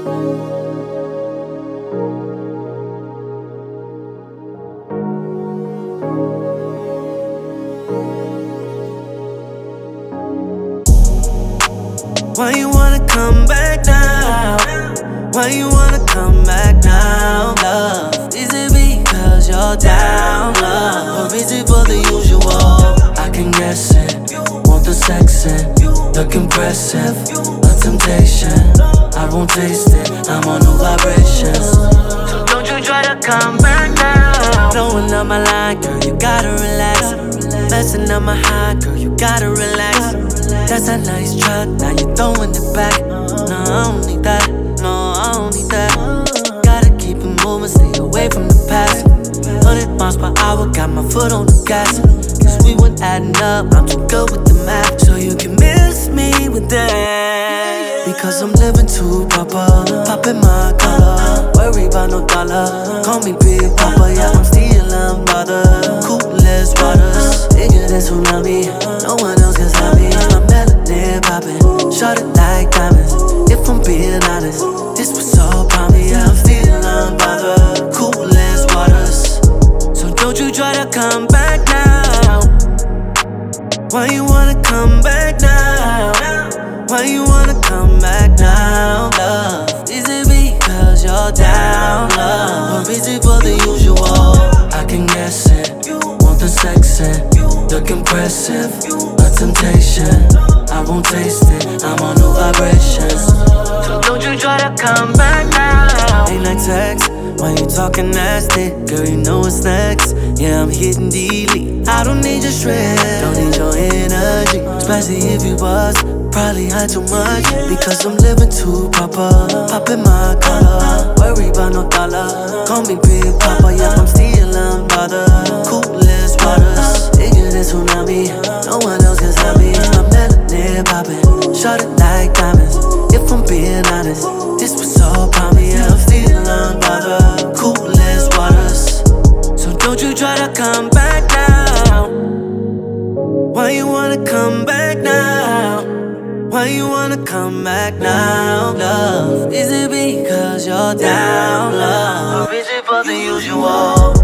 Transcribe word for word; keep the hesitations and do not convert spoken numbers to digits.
Why you wanna come back now? Why you wanna come back now, love? Is it because you're down, love? Or is it for the usual? I can guess it. Want the sex it, look impressive. A temptation, I won't taste it. I'm on new vibrations. So don't you try to come back now. Blowing up my line, girl, you gotta relax. Messing up my high, girl, you gotta relax. That's a nice truck, now you throwing it back. No, I don't need that, no, I don't need that. Gotta keep it moving, stay away from the past. Hundred miles per hour, got my foot on the gas. Cause we weren't adding up, I'm too good with the math. So you can miss me with that. Because I'm living too proper, popping my collar. Worry about no dollar, call me Big Papa. Yeah, I'm still unbothered, cool as waters. Bigger than tsunami, no one else can stop me. My melanin poppin', short it like diamonds. If I'm being honest, this was all promise. Yeah, I'm still unbothered, cool as waters. So don't you try to come back now. Why you wanna come back now? Why you wanna come back now, love? Is it because you're down, love? Or is it for the usual? I can guess it. Want the sex it, look impressive. A temptation, I won't taste it. I'm on new vibrations. So don't you try to come back now. Ain't like text, why you talking nasty? Girl, you know what's next. Yeah, I'm hitting delete. I don't need your strength, don't need your energy. Especially if you was probably had too much. Because I'm living too proper, popping my collar. Worry about no dollar, call me Big Papa. Yeah, I'm still unbothered, cool as waters. Bigger than tsunami, no one else can stop me. My melanin poppin', short it like diamonds. If I'm being honest, this was all promise. Yeah, I'm still unbothered, cool as waters. So don't you try to come back now. Why you wanna come back now? Why you wanna come back now, love? Is it because you're down, love? Or is it for the usual?